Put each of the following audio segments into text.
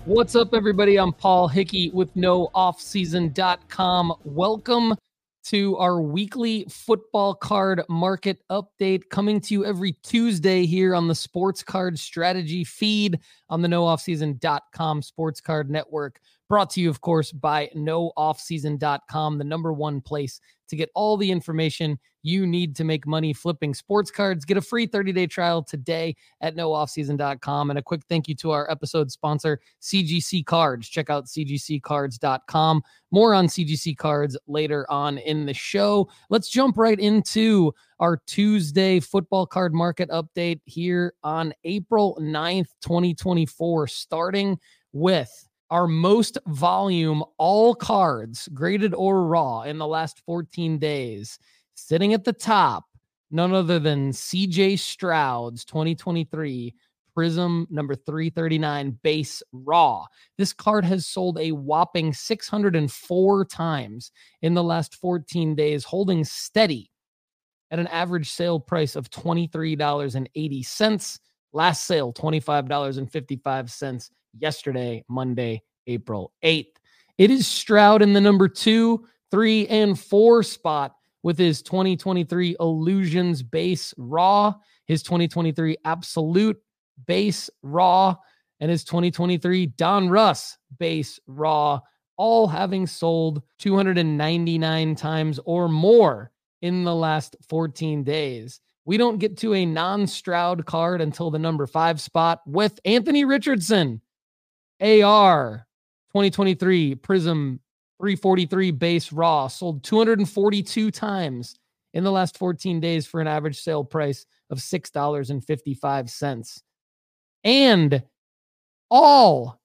What's up, everybody? I'm Paul Hickey with NoOffSeason.com. Welcome to our weekly football card market update, coming to you every Tuesday here on the Sports Card Strategy feed on the NoOffSeason.com Sports Card Network. Brought to you, of course, by NoOffSeason.com, the number one place to get all the information you need to make money flipping sports cards. Get a free 30-day trial today at NoOffSeason.com. And a quick thank you to our episode sponsor, CGC Cards. Check out CGCcards.com. More on CGC Cards later on in the show. Let's jump right into our Tuesday football card market update here on April 9th, 2024, starting with our most volume all cards, graded or raw, in the last 14 days. Sitting at the top, none other than CJ Stroud's 2023 Prism number 339 base raw. This card has sold a whopping 604 times in the last 14 days, holding steady at an average sale price of $23.80. Last sale, $25.55 yesterday, Monday, April 8th. It is Stroud in the number 2, 3, and 4 spot with his 2023 Illusions base raw, his 2023 Absolute base raw, and his 2023 Donruss base raw, all having sold 299 times or more in the last 14 days. We don't get to a non-Stroud card until the number 5 spot with Anthony Richardson, AR 2023 Prism 343 base raw, sold 242 times in the last 14 days for an average sale price of $6.55. And all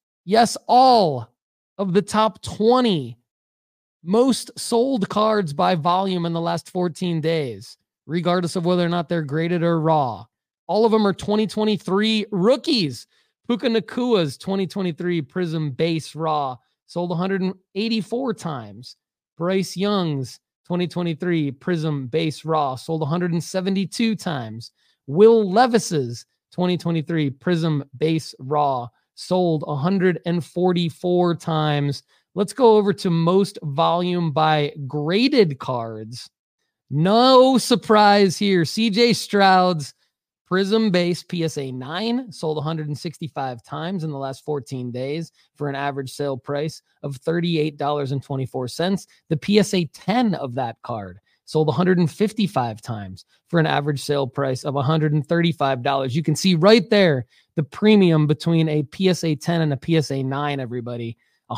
of the top 20 most sold cards by volume in the last 14 days, regardless of whether or not they're graded or raw, all of them are 2023 rookies. Puka Nakua's 2023 Prism base raw sold 184 times. Bryce Young's 2023 Prism base raw sold 172 times. Will Levis's 2023 Prism base raw sold 144 times. Let's go over to most volume by graded cards. No surprise here. CJ Stroud's Prism base PSA 9 sold 165 times in the last 14 days for an average sale price of $38.24. The PSA 10 of that card sold 155 times for an average sale price of $135. You can see right there the premium between a PSA 10 and a PSA 9, everybody.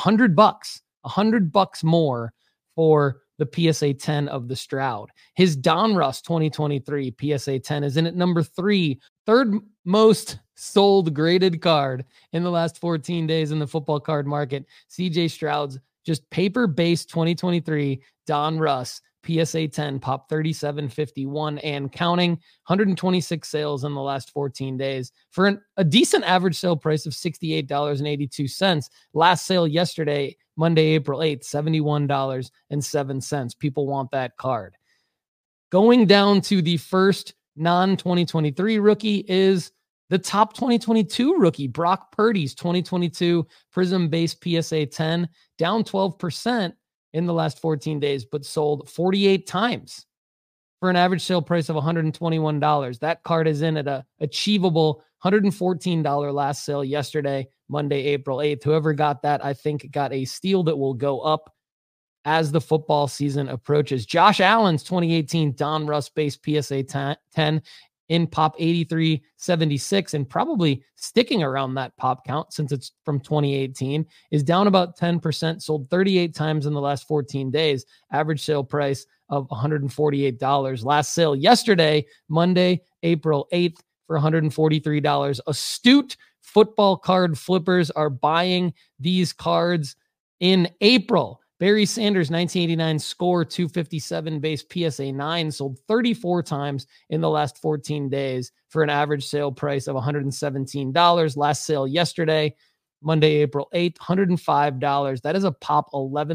$100 more for the PSA 10 of the Stroud. His Donruss 2023 PSA 10 is in at number 3, third most sold graded card in the last 14 days in the football card market. CJ Stroud's just paper-based 2023 Donruss PSA 10 pop 37.51 and counting, 126 sales in the last 14 days for a decent average sale price of $68.82. Last sale yesterday, Monday, April 8th, $71.07. People want that card. Going down to the first non-2023 rookie is the top 2022 rookie, Brock Purdy's 2022 Prism base PSA 10, down 12% in the last 14 days, but sold 48 times for an average sale price of $121. That card is in at a achievable $114 last sale yesterday, Monday, April 8th. Whoever got that, I think, got a steal that will go up as the football season approaches. Josh Allen's 2018 Donruss base PSA 10 in pop 83.76, and probably sticking around that pop count since it's from 2018, is down about 10%, sold 38 times in the last 14 days, average sale price of $148. Last sale yesterday, Monday, April 8th, for $143. Astute football card flippers are buying these cards in April. Barry Sanders, 1989 score 257 base PSA 9 sold 34 times in the last 14 days for an average sale price of $117. Last sale yesterday, Monday, April 8th, $105. That is a pop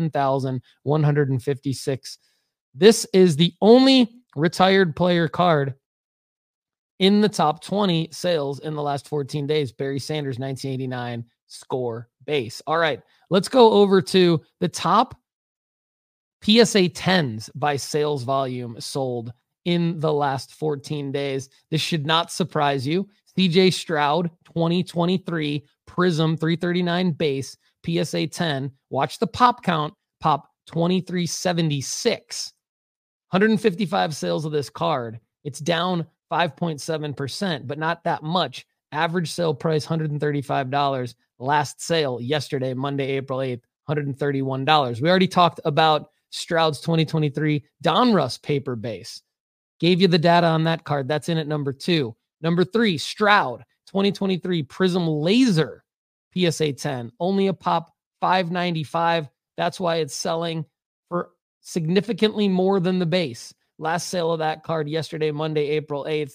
11,156. This is the only retired player card in the top 20 sales in the last 14 days. Barry Sanders, 1989 score base. All right, let's go over to the top PSA 10s by sales volume sold in the last 14 days. This should not surprise you. CJ Stroud 2023 Prism 339 base PSA 10. Watch the pop count, pop 2376. 155 sales of this card. It's down 5.7%, but not that much. Average sale price $135. Last sale yesterday, Monday, April 8th, $131. We already talked about Stroud's 2023 Donruss paper base. Gave you the data on that card. That's in at number 2. Number 3, Stroud 2023 Prism Laser PSA 10. Only a pop $595. That's why it's selling for significantly more than the base. Last sale of that card yesterday, Monday, April 8th,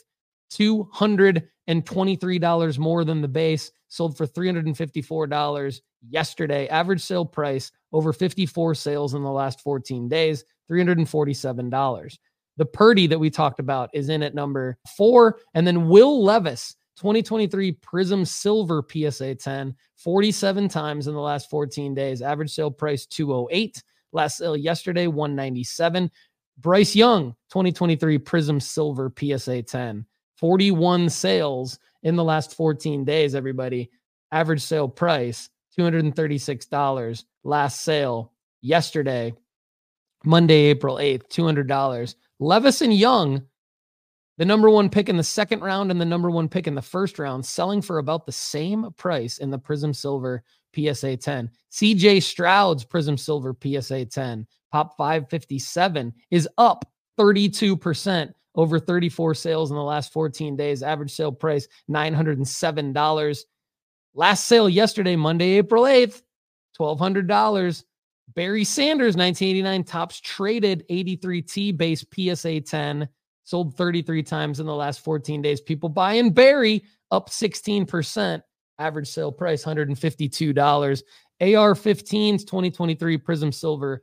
$223 more than the base. Sold for $354 yesterday. Average sale price over 54 sales in the last 14 days, $347. The Purdy that we talked about is in at number 4. And then Will Levis, 2023 Prism Silver PSA 10, 47 times in the last 14 days. Average sale price $208. Last sale yesterday, $197. Bryce Young, 2023 Prism Silver PSA 10, 41 sales in the last 14 days, everybody. Average sale price $236. Last sale yesterday, Monday, April 8th, $200. Levis and Young, the number 1 pick in the second round and the number 1 pick in the first round, selling for about the same price in the Prism Silver PSA 10. CJ Stroud's Prism Silver PSA 10, pop 557, is up 32%, over 34 sales in the last 14 days. Average sale price $907. Last sale yesterday, Monday, April 8th, $1,200. Barry Sanders, 1989 Topps Traded 83T base PSA 10, sold 33 times in the last 14 days. People buying Barry, up 16%. Average sale price $152. AR-15s 2023 Prism Silver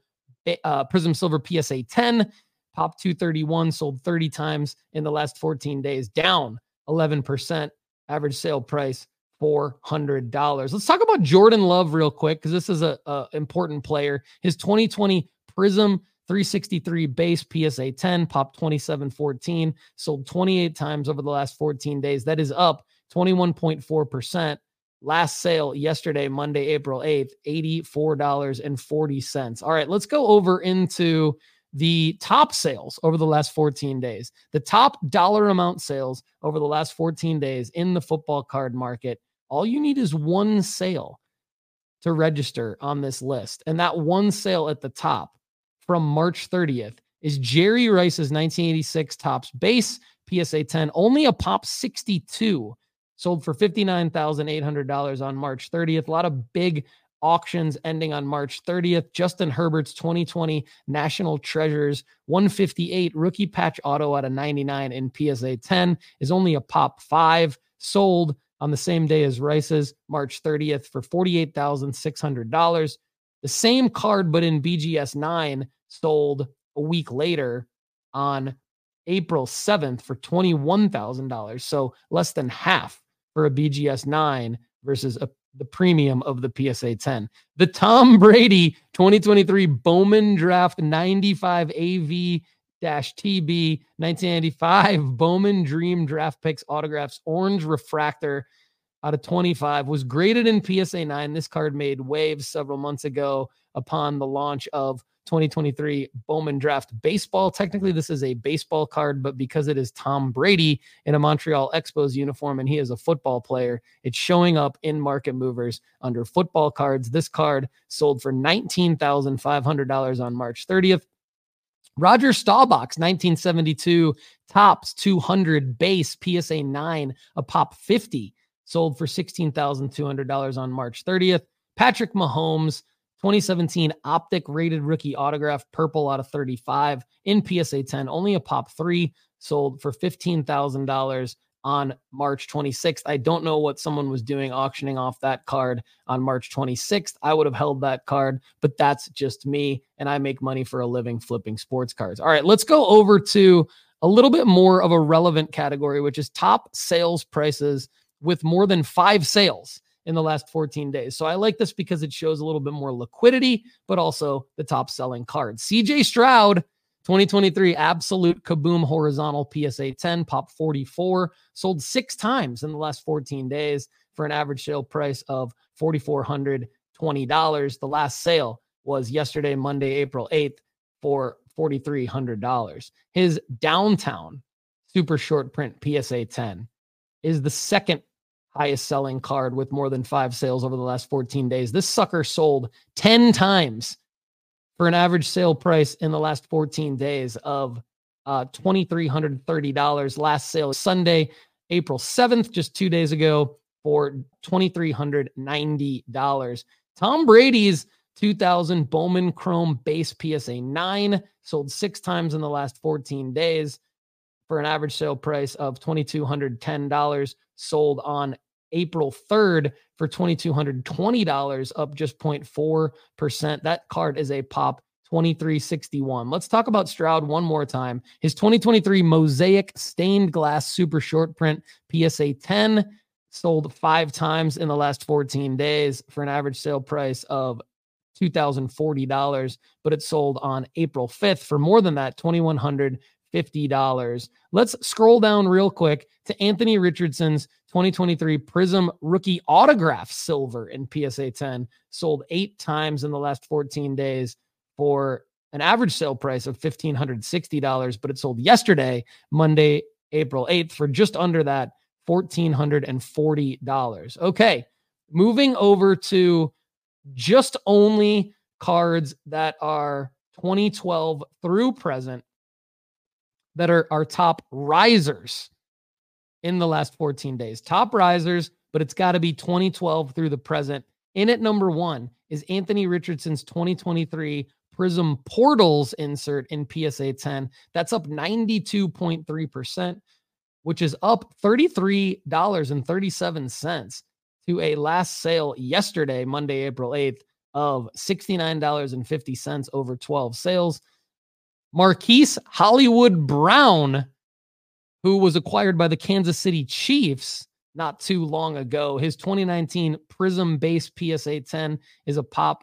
PSA 10, pop 231, sold 30 times in the last 14 days, down 11%. Average sale price $400. Let's talk about Jordan Love real quick, because this is a important player. His 2020 Prism 363 base PSA 10, pop 2714, sold 28 times over the last 14 days. That is up 21.4%. Last sale yesterday, Monday, April 8th, $84.40. All right, let's go over into the top sales over the last 14 days. The top dollar amount sales over the last 14 days in the football card market. All you need is one sale to register on this list. And that one sale at the top from March 30th is Jerry Rice's 1986 Topps base PSA 10, only a pop 62, sold for $59,800 on March 30th. A lot of big auctions ending on March 30th. Justin Herbert's 2020 National Treasures 158 rookie patch auto out of 99 in PSA 10 is only a pop 5, sold on the same day as Rice's, March 30th, for $48,600. The same card, but in BGS 9, sold a week later on April 7th for $21,000. So less than half for a BGS 9 versus the premium of the PSA 10. The Tom Brady 2023 Bowman Draft 95 AV-TB 1995 Bowman Dream Draft Picks Autographs Orange Refractor out of 25 was graded in PSA 9. This card made waves several months ago upon the launch of 2023 Bowman Draft Baseball. Technically, this is a baseball card, but because it is Tom Brady in a Montreal Expos uniform and he is a football player, it's showing up in Market Movers under football cards. This card sold for $19,500 on March 30th. Roger Staubach's 1972 Topps 200 base PSA 9, a pop 50, sold for $16,200 on March 30th. Patrick Mahomes 2017 Optic rated rookie autograph purple out of 35 in PSA 10, only a pop 3, sold for $15,000 on March 26th. I don't know what someone was doing auctioning off that card on March 26th. I would have held that card, but that's just me, and I make money for a living flipping sports cards. All right, let's go over to a little bit more of a relevant category, which is top sales prices with more than 5 sales in the last 14 days. So I like this because it shows a little bit more liquidity, but also the top selling card. CJ Stroud, 2023 absolute kaboom horizontal PSA 10, pop 44, sold 6 times in the last 14 days for an average sale price of $4,420. The last sale was yesterday, Monday, April 8th, for $4,300. His downtown super short print PSA 10 is the second highest selling card with more than 5 sales over the last 14 days. This sucker sold 10 times for an average sale price in the last 14 days of $2,330. Last sale is Sunday, April 7th, just 2 days ago, for $2,390. Tom Brady's 2000 Bowman Chrome base PSA 9 sold 6 times in the last 14 days for an average sale price of $2,210. Sold on April 3rd for $2,220, up just 0.4%. That card is a pop 2361. Let's talk about Stroud one more time. His 2023 Mosaic stained glass super short print PSA 10 sold 5 times in the last 14 days for an average sale price of $2,040, but it sold on April 5th for more than that, $2,150. Let's scroll down real quick to Anthony Richardson's 2023 Prism rookie autograph silver in PSA 10, sold 8 times in the last 14 days for an average sale price of $1,560, but it sold yesterday, Monday, April 8th, for just under that, $1,440. Okay, moving over to just only cards that are 2012 through present that are our top risers in the last 14 days. Top risers, but it's got to be 2012 through the present. In at number 1 is Anthony Richardson's 2023 Prism Portals insert in PSA 10. That's up 92.3%, which is up $33.37 to a last sale yesterday, Monday, April 8th, of $69.50 over 12 sales. Marquise Hollywood Brown, who was acquired by the Kansas City Chiefs not too long ago. His 2019 Prism base PSA 10 is a pop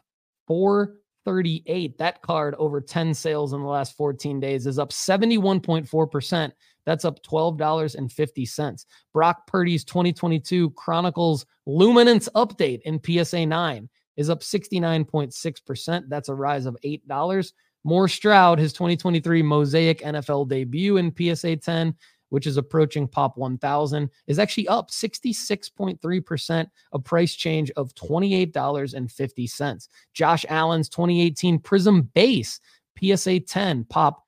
438. That card over 10 sales in the last 14 days is up 71.4%. That's up $12.50. Brock Purdy's 2022 Chronicles Luminance Update in PSA 9 is up 69.6%. That's a rise of $8. More Stroud, his 2023 Mosaic NFL debut in PSA 10, which is approaching pop 1,000, is actually up 66.3%, a price change of $28.50. Josh Allen's 2018 Prism base PSA 10 pop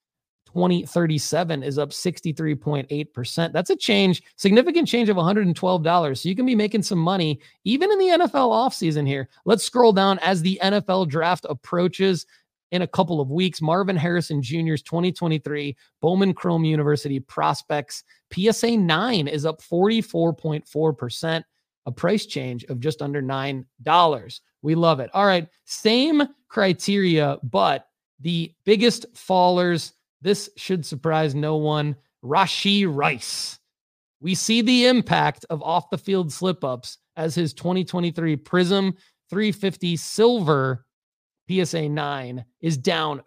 2037 is up 63.8%. That's a change, significant change of $112. So you can be making some money even in the NFL offseason here. Let's scroll down as the NFL draft approaches in a couple of weeks. Marvin Harrison Jr.'s 2023 Bowman Chrome University Prospects PSA 9 is up 44.4%, a price change of just under $9. We love it. All right, same criteria, but the biggest fallers, this should surprise no one, Rashee Rice. We see the impact of off-the-field slip-ups as his 2023 Prism 350 Silver PSA 9 is down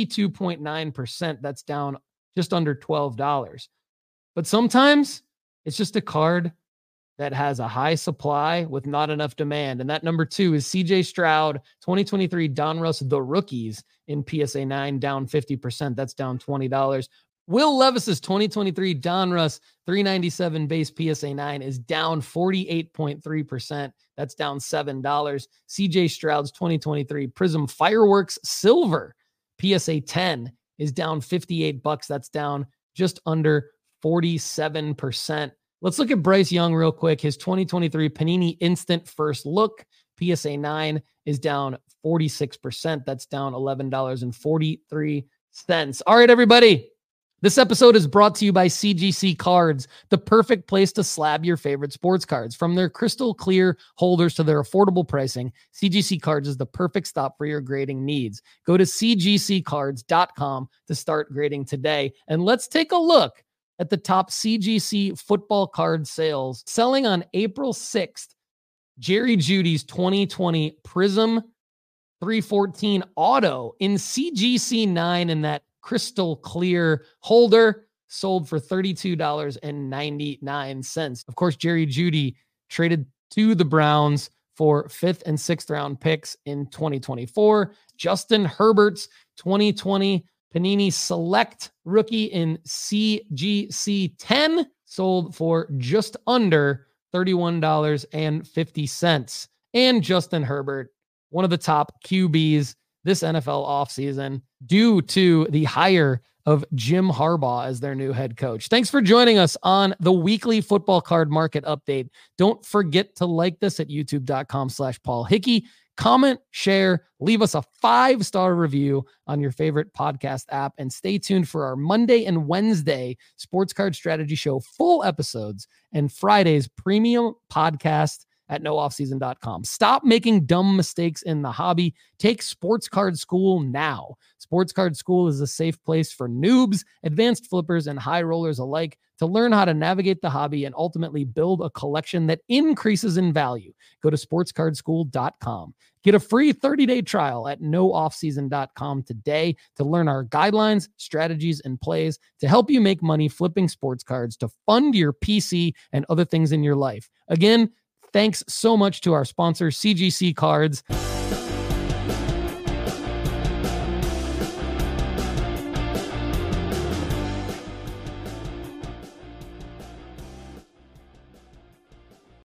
52.9%. That's down just under $12. But sometimes it's just a card that has a high supply with not enough demand. And that number 2 is CJ Stroud, 2023 Donruss The Rookies in PSA 9, down 50%. That's down $20. Will Levis's 2023 Donruss 397 base PSA 9 is down 48.3%. That's down $7. CJ Stroud's 2023 Prism Fireworks Silver PSA 10 is down $58. That's down just under 47%. Let's look at Bryce Young real quick. His 2023 Panini Instant First Look PSA 9 is down 46%. That's down $11.43. All right, everybody. This episode is brought to you by CGC Cards, the perfect place to slab your favorite sports cards. From their crystal clear holders to their affordable pricing, CGC Cards is the perfect stop for your grading needs. Go to cgccards.com to start grading today. And let's take a look at the top CGC football card sales selling on April 6th. Jerry Jeudy's 2020 Prism 314 auto in CGC9 in that crystal clear holder, sold for $32.99. Of course, Jerry Jeudy traded to the Browns for 5th and 6th round picks in 2024. Justin Herbert's 2020 Panini Select rookie in CGC 10 sold for just under $31.50. And Justin Herbert, one of the top QBs this NFL offseason, due to the hire of Jim Harbaugh as their new head coach. Thanks for joining us on the weekly football card market update. Don't forget to like this at youtube.com/Paul Hickey. Comment, share, leave us a 5-star review on your favorite podcast app, and stay tuned for our Monday and Wednesday Sports Card Strategy Show full episodes and Friday's premium podcast at nooffseason.com. Stop making dumb mistakes in the hobby. Take Sports Card School now. Sports Card School is a safe place for noobs, advanced flippers, and high rollers alike to learn how to navigate the hobby and ultimately build a collection that increases in value. Go to sportscardschool.com. Get a free 30-day trial at nooffseason.com today to learn our guidelines, strategies, and plays to help you make money flipping sports cards to fund your PC and other things in your life. Again, thanks so much to our sponsor, CGC Cards.